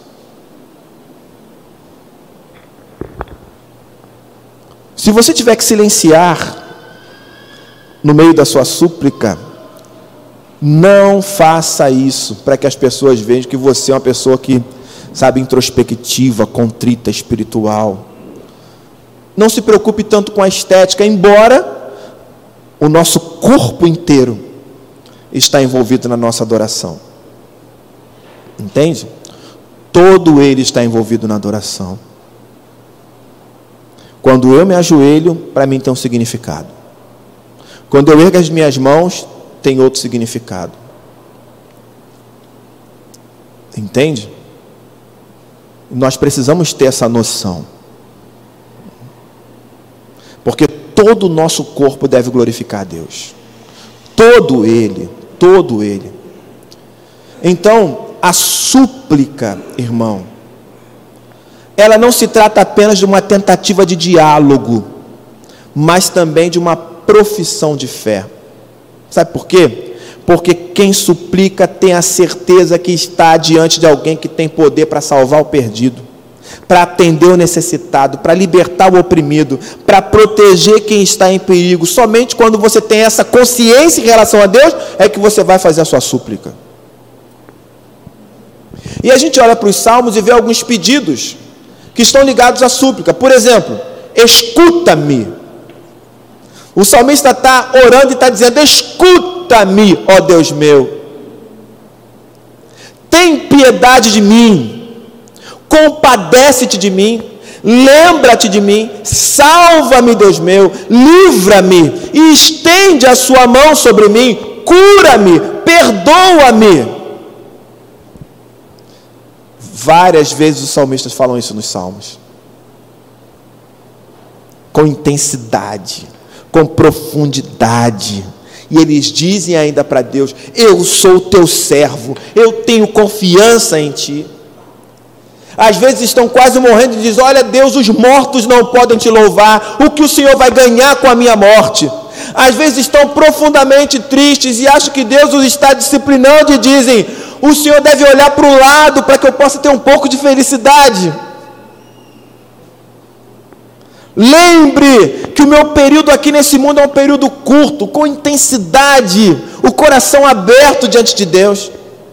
Se você tiver que silenciar no meio da sua súplica, não faça isso para que as pessoas vejam que você é uma pessoa que, sabe, introspectiva, contrita, espiritual. Não se preocupe tanto com a estética, embora o nosso corpo inteiro está envolvido na nossa adoração. Entende? Todo ele está envolvido na adoração. Quando eu me ajoelho, para mim tem um significado. Quando eu ergo as minhas mãos, tem outro significado. Entende? Nós precisamos ter essa noção. Porque todo o nosso corpo deve glorificar a Deus. Todo ele, todo ele. Então, a súplica, irmão, ela não se trata apenas de uma tentativa de diálogo, mas também de uma profissão de fé. Sabe por quê? Porque quem suplica tem a certeza que está diante de alguém que tem poder para salvar o perdido, para atender o necessitado, para libertar o oprimido, para proteger quem está em perigo. Somente quando você tem essa consciência em relação a Deus, é que você vai fazer a sua súplica. E a gente olha para os salmos e vê alguns pedidos que estão ligados à súplica. Por exemplo, escuta-me. O salmista está orando e está dizendo: escuta-me, ó Deus meu. Tem piedade de mim. Compadece-te de mim. Lembra-te de mim. Salva-me, Deus meu. Livra-me. E estende a sua mão sobre mim. Cura-me. Perdoa-me. Várias vezes os salmistas falam isso nos salmos. Com intensidade, com profundidade. E eles dizem ainda para Deus: eu sou o teu servo, eu tenho confiança em ti. Às vezes estão quase morrendo e dizem: olha Deus, os mortos não podem te louvar, o que o Senhor vai ganhar com a minha morte? Às vezes estão profundamente tristes e acham que Deus os está disciplinando e dizem: o Senhor deve olhar para o lado para que eu possa ter um pouco de felicidade. Lembre que o meu período aqui nesse mundo é um período curto, com intensidade, o coração aberto diante de Deus.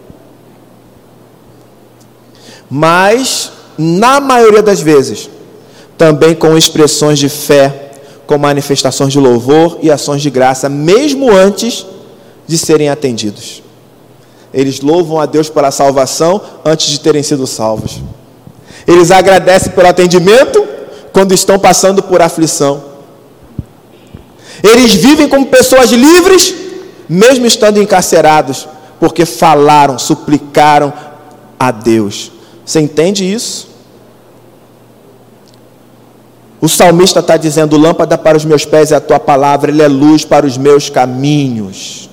Mas, na maioria das vezes, também com expressões de fé, com manifestações de louvor e ações de graça, mesmo antes de serem atendidos. Eles louvam a Deus pela salvação antes de terem sido salvos. Eles agradecem pelo atendimento quando estão passando por aflição. Eles vivem como pessoas livres, mesmo estando encarcerados, porque falaram, suplicaram a Deus. Você entende isso? O salmista está dizendo: lâmpada para os meus pés é a tua palavra, ele é luz para os meus caminhos.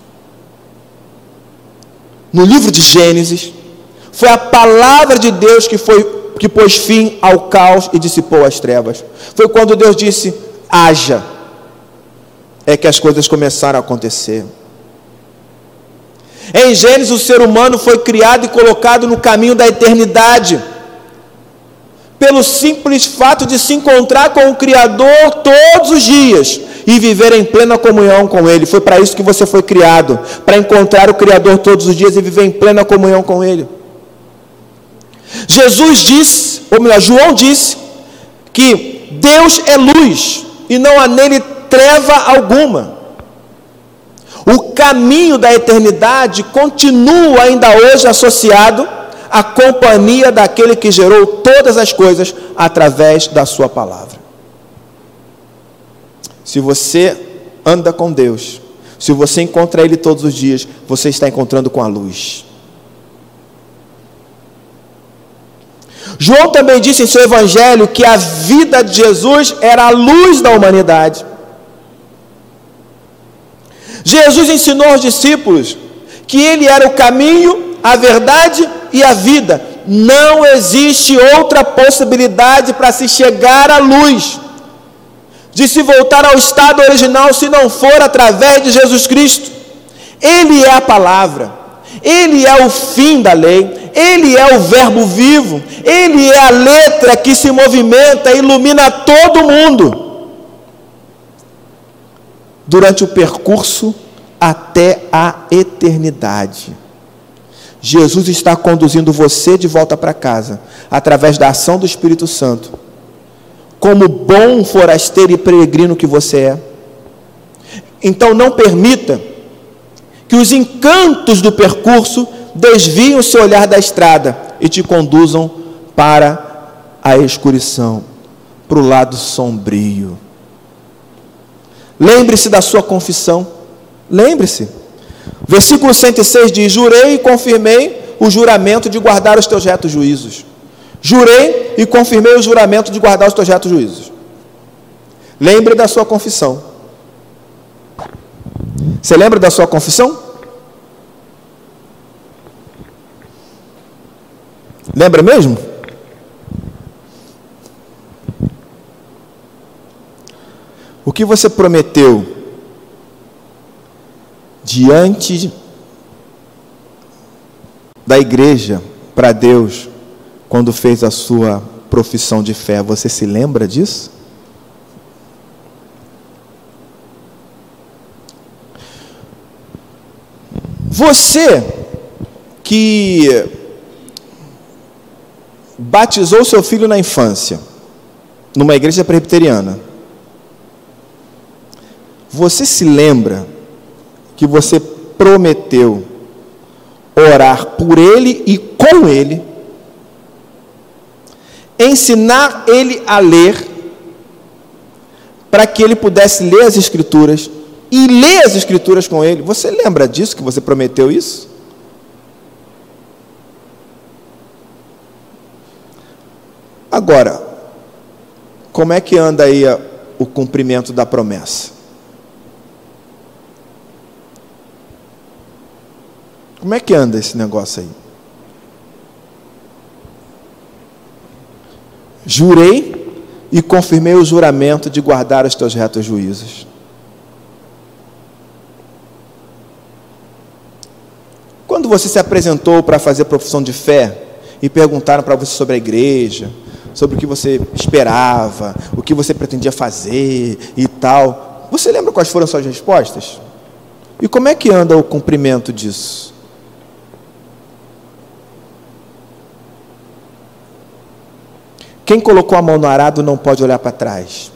No livro de Gênesis, foi a palavra de Deus que, foi, que pôs fim ao caos e dissipou as trevas. Foi quando Deus disse: haja, é que as coisas começaram a acontecer. Em Gênesis, o ser humano foi criado e colocado no caminho da eternidade, pelo simples fato de se encontrar com o Criador todos os dias e viver em plena comunhão com Ele. Foi para isso que você foi criado, para encontrar o Criador todos os dias e viver em plena comunhão com Ele. Jesus disse, ou melhor, João disse, que Deus é luz e não há nele treva alguma. O caminho da eternidade continua ainda hoje associado à companhia daquele que gerou todas as coisas através da sua palavra. Se você anda com Deus, se você encontra Ele todos os dias, você está encontrando com a luz. João também disse em seu evangelho que a vida de Jesus era a luz da humanidade. Jesus ensinou aos discípulos que Ele era o caminho, a verdade e a vida. Não existe outra possibilidade para se chegar à luz, de se voltar ao estado original, se não for através de Jesus Cristo. Ele é a palavra, Ele é o fim da lei, Ele é o verbo vivo, Ele é a letra que se movimenta e ilumina todo mundo durante o percurso até a eternidade. Jesus está conduzindo você de volta para casa, através da ação do Espírito Santo, como bom forasteiro e peregrino que você é. Então não permita que os encantos do percurso desviem o seu olhar da estrada e te conduzam para a escuridão, para o lado sombrio. Lembre-se da sua confissão. Lembre-se. Versículo cento e seis diz: jurei e confirmei o juramento de guardar os teus retos juízos. Jurei e confirmei o juramento de guardar os teus retos juízos. Lembre da sua confissão. Você lembra da sua confissão? Lembra mesmo? O que você prometeu diante da igreja para Deus quando fez a sua profissão de fé? Você se lembra disso? Você que batizou seu filho na infância, numa igreja presbiteriana, você se lembra que você prometeu orar por ele e com ele, ensinar ele a ler, para que ele pudesse ler as Escrituras e ler as Escrituras com ele? Você lembra disso, que você prometeu isso? Agora, como é que anda aí a, o cumprimento da promessa? Como é que anda esse negócio aí? Jurei e confirmei o juramento de guardar os teus retos juízos. Quando você se apresentou para fazer profissão de fé e perguntaram para você sobre a igreja, sobre o que você esperava, o que você pretendia fazer e tal, você lembra quais foram suas respostas? E como é que anda o cumprimento disso? Quem colocou a mão no arado não pode olhar para trás.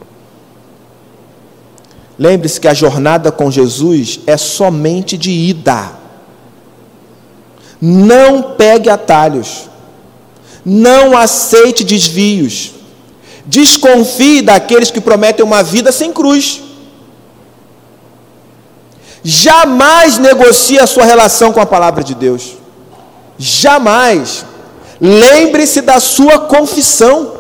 Lembre-se que a jornada com Jesus é somente de ida. Não pegue atalhos. Não aceite desvios. Desconfie daqueles que prometem uma vida sem cruz. Jamais negocie a sua relação com a palavra de Deus. Jamais. Lembre-se da sua confissão.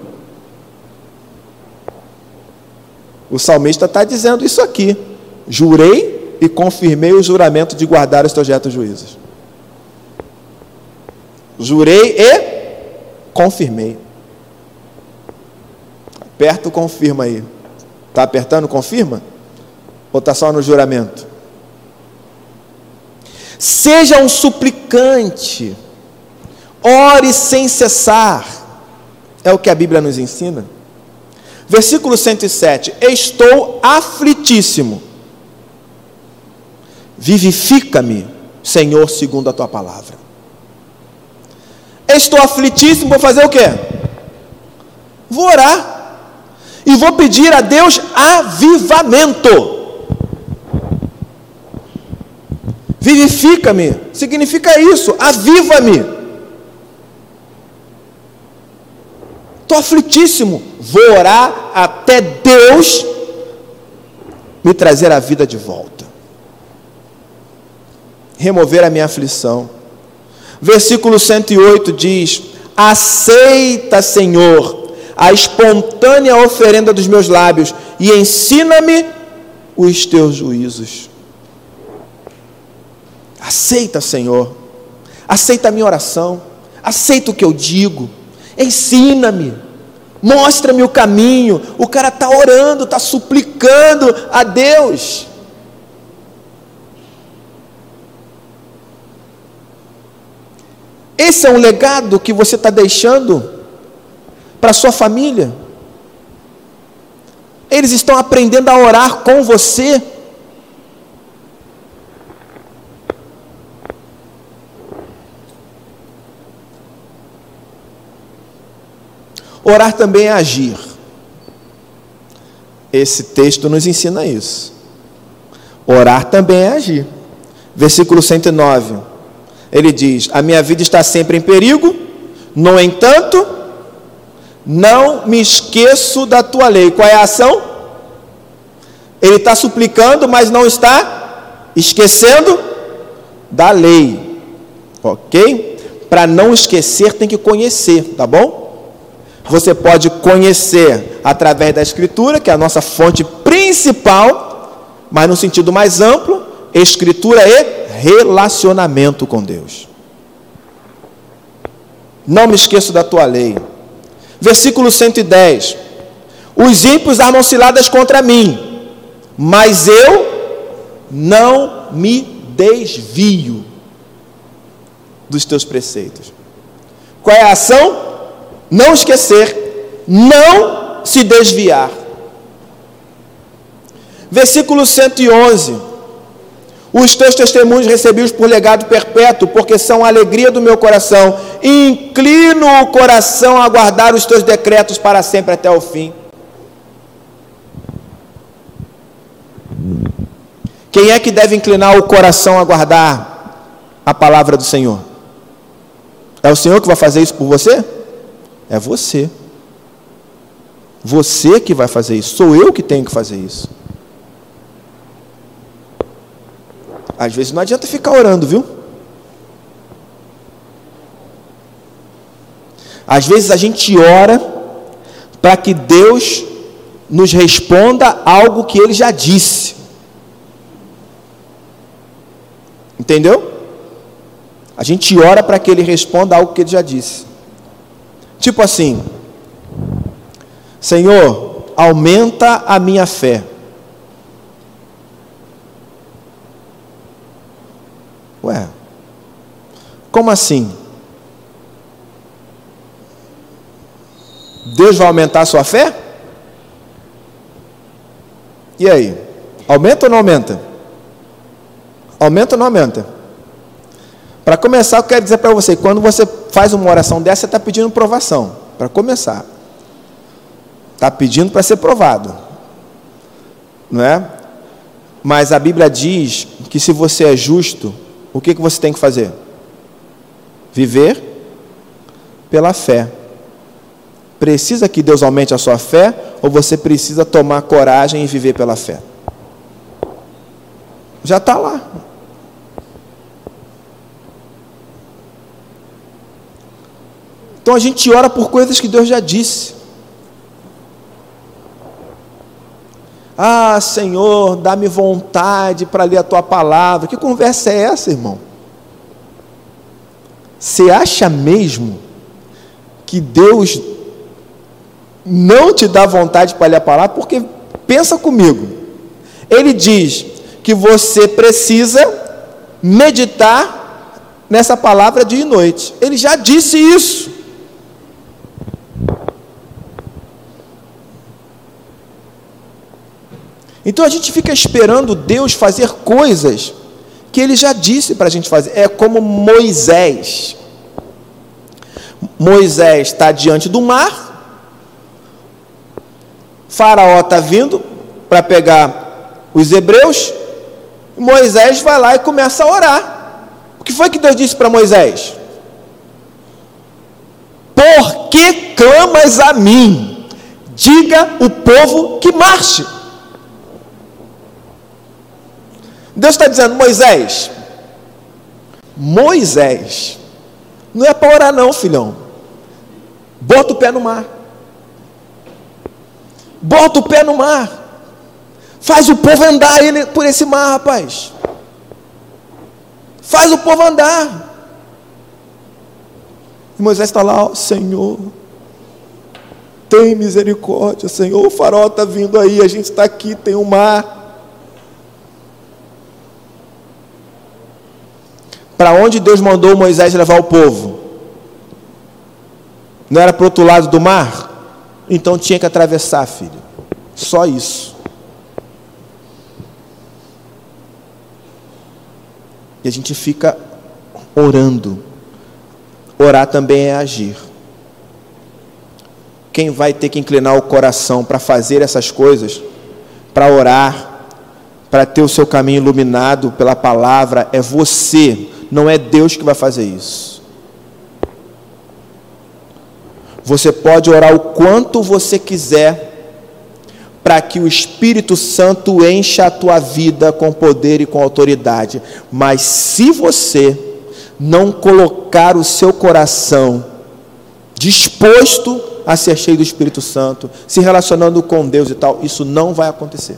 O salmista está dizendo isso aqui. Jurei e confirmei o juramento de guardar os teus retos juízos. Jurei e confirmei. Aperta o confirma aí. Está apertando confirma? Ou está só no juramento? Seja um suplicante. Ore sem cessar. É o que a Bíblia nos ensina. Versículo cento e sete. Estou aflitíssimo. Vivifica-me, Senhor, segundo a tua palavra. Estou aflitíssimo, vou fazer o quê? Vou orar. E vou pedir a Deus avivamento. Vivifica-me, significa isso, aviva-me. Estou aflitíssimo, vou orar até Deus me trazer a vida de volta. Remover a minha aflição. Versículo cento e oito diz: aceita, Senhor, a espontânea oferenda dos meus lábios e ensina-me os teus juízos. Aceita, Senhor, aceita a minha oração, aceita o que eu digo, ensina-me, mostra-me o caminho. O cara está orando, está suplicando a Deus. Esse é um legado que você está deixando para a sua família. Eles estão aprendendo a orar com você. Orar também é agir. Esse texto nos ensina isso. Orar também é agir. Versículo cento e nove. Ele diz: a minha vida está sempre em perigo, no entanto, não me esqueço da tua lei. Qual é a ação? Ele está suplicando, mas não está esquecendo da lei. Ok? Para não esquecer, tem que conhecer, tá bom? Você pode conhecer através da Escritura, que é a nossa fonte principal, mas no sentido mais amplo, Escritura é relacionamento com Deus. Não me esqueço da tua lei. Versículo cento e dez. Os ímpios armam ciladas contra mim, mas eu não me desvio dos teus preceitos. Qual é a ação? Não esquecer, não se desviar. Versículo cento e onze. Os teus testemunhos recebi-os por legado perpétuo, porque são a alegria do meu coração. Inclino o coração a guardar os teus decretos para sempre até o fim. Quem é que deve inclinar o coração a guardar a palavra do Senhor? É o Senhor que vai fazer isso por você? É você. Você que vai fazer isso. Sou eu que tenho que fazer isso. Às vezes não adianta ficar orando, viu? Às vezes a gente ora para que Deus nos responda algo que Ele já disse. Entendeu? A gente ora para que Ele responda algo que Ele já disse. Tipo assim: Senhor, aumenta a minha fé. Ué, como assim? Deus vai aumentar a sua fé? E aí? Aumenta ou não aumenta? Aumenta ou não aumenta? Para começar, eu quero dizer para você, quando você faz uma oração dessa, você está pedindo provação. Para começar. Está pedindo para ser provado. Não é? Mas a Bíblia diz que se você é justo, o que, que você tem que fazer? Viver pela fé. Precisa que Deus aumente a sua fé, ou você precisa tomar coragem e viver pela fé? Já está lá. Então a gente ora por coisas que Deus já disse. Ah, Senhor, dá-me vontade para ler a Tua palavra. Que conversa é essa, irmão? Você acha mesmo que Deus não te dá vontade para ler a palavra? Porque, pensa comigo, Ele diz que você precisa meditar nessa palavra dia e noite. Ele já disse isso. Então a gente fica esperando Deus fazer coisas que Ele já disse para a gente fazer. É como Moisés. Moisés está diante do mar, Faraó está vindo para pegar os hebreus, Moisés vai lá e começa a orar. O que foi que Deus disse para Moisés? Por que clamas a mim? Diga o povo que marche. Deus está dizendo, Moisés, Moisés, não é para orar não, filhão. Bota o pé no mar. Bota o pé no mar. Faz o povo andar por esse mar, rapaz. Faz o povo andar. E Moisés está lá, ó, Senhor, tem misericórdia, Senhor, o farol está vindo aí, a gente está aqui, tem um mar. Para onde Deus mandou Moisés levar o povo? Não era para o outro lado do mar? Então tinha que atravessar, filho. Só isso. E a gente fica orando. Orar também é agir. Quem vai ter que inclinar o coração para fazer essas coisas, para orar, para ter o seu caminho iluminado pela palavra, é você. Não é Deus que vai fazer isso. Você pode orar o quanto você quiser, para que o Espírito Santo encha a tua vida com poder e com autoridade. Mas se você não colocar o seu coração disposto a ser cheio do Espírito Santo, se relacionando com Deus e tal, isso não vai acontecer.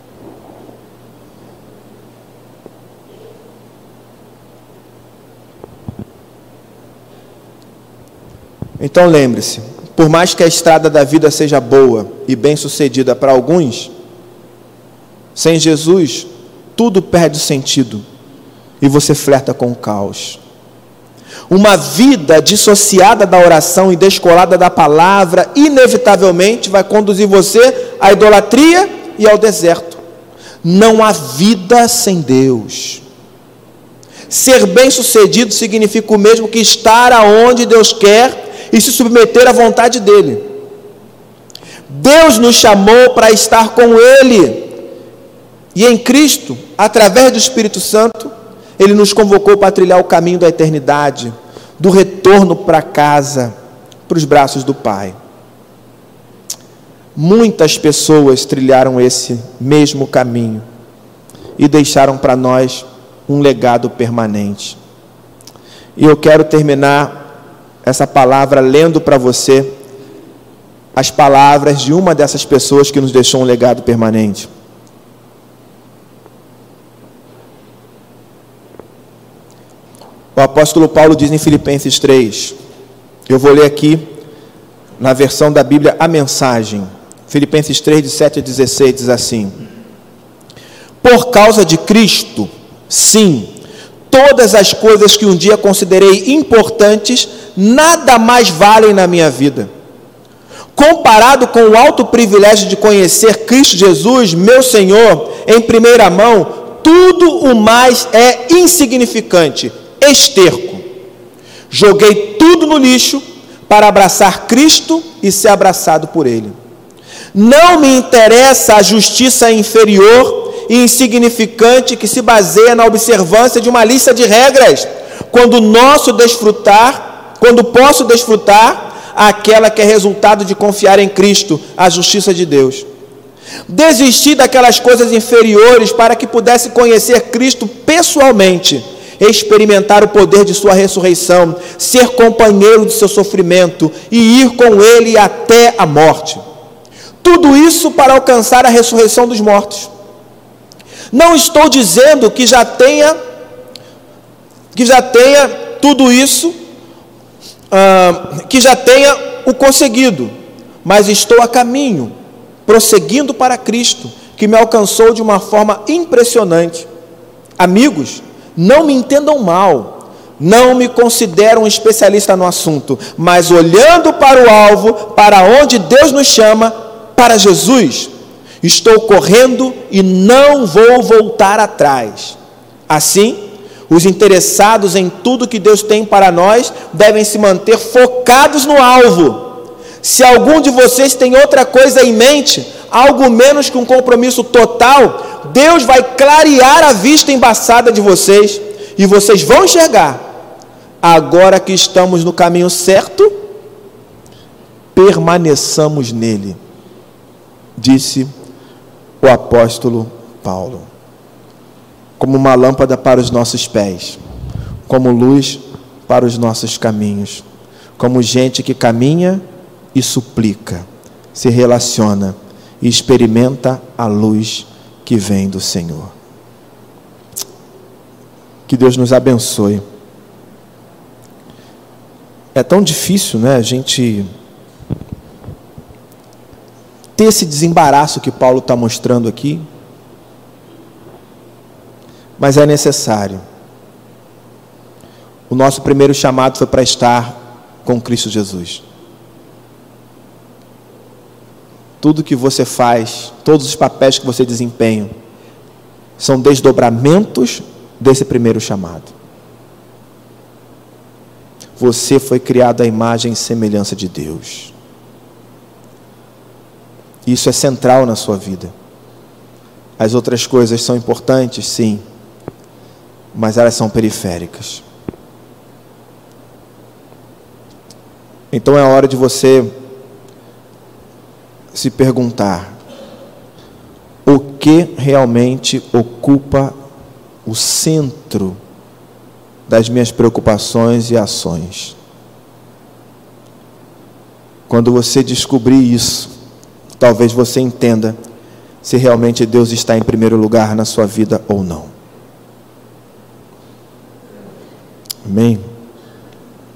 Então lembre-se, por mais que a estrada da vida seja boa e bem sucedida para alguns, sem Jesus, tudo perde sentido e você flerta com o caos. Uma vida dissociada da oração e descolada da palavra, inevitavelmente vai conduzir você à idolatria e ao deserto. Não há vida sem Deus. Ser bem-sucedido significa o mesmo que estar aonde Deus quer e se submeter à vontade dEle. Deus nos chamou para estar com Ele, e em Cristo, através do Espírito Santo, Ele nos convocou para trilhar o caminho da eternidade, do retorno para casa, para os braços do Pai. Muitas pessoas trilharam esse mesmo caminho e deixaram para nós um legado permanente. E eu quero terminar essa palavra lendo para você as palavras de uma dessas pessoas que nos deixou um legado permanente. O apóstolo Paulo diz em Filipenses três, eu vou ler aqui na versão da Bíblia A Mensagem, Filipenses três, de sete a dezesseis, diz assim: por causa de Cristo, sim, todas as coisas que um dia considerei importantes, nada mais valem na minha vida. Comparado com o alto privilégio de conhecer Cristo Jesus, meu Senhor, em primeira mão, tudo o mais é insignificante, esterco. Joguei tudo no lixo para abraçar Cristo e ser abraçado por Ele. Não me interessa a justiça inferior e insignificante que se baseia na observância de uma lista de regras, quando o nosso desfrutar quando posso desfrutar aquela que é resultado de confiar em Cristo, a justiça de Deus. Desistir daquelas coisas inferiores para que pudesse conhecer Cristo pessoalmente, experimentar o poder de sua ressurreição, ser companheiro de seu sofrimento e ir com ele até a morte. Tudo isso para alcançar a ressurreição dos mortos. Não estou dizendo que já tenha, que já tenha tudo isso, ah, que já tenha o conseguido, mas estou a caminho, prosseguindo para Cristo, que me alcançou de uma forma impressionante. Amigos, não me entendam mal, não me considero um especialista no assunto, mas olhando para o alvo, para onde Deus nos chama, para Jesus, estou correndo e não vou voltar atrás. Assim, os interessados em tudo que Deus tem para nós devem se manter focados no alvo. Se algum de vocês tem outra coisa em mente, algo menos que um compromisso total, Deus vai clarear a vista embaçada de vocês e vocês vão enxergar. Agora que estamos no caminho certo, permaneçamos nele, disse o apóstolo Paulo. Como uma lâmpada para os nossos pés, como luz para os nossos caminhos, como gente que caminha e suplica, se relaciona e experimenta a luz que vem do Senhor. Que Deus nos abençoe. É tão difícil, né, a gente ter esse desembaraço que Paulo está mostrando aqui, mas é necessário. O nosso primeiro chamado foi para estar com Cristo Jesus. Tudo que você faz, todos os papéis que você desempenha, são desdobramentos desse primeiro chamado. Você foi criado à imagem e semelhança de Deus. Isso é central na sua vida. As outras coisas são importantes, sim, mas elas são periféricas. Então é hora de você se perguntar: o que realmente ocupa o centro das minhas preocupações e ações? Quando você descobrir isso, talvez você entenda se realmente Deus está em primeiro lugar na sua vida ou não. Amém?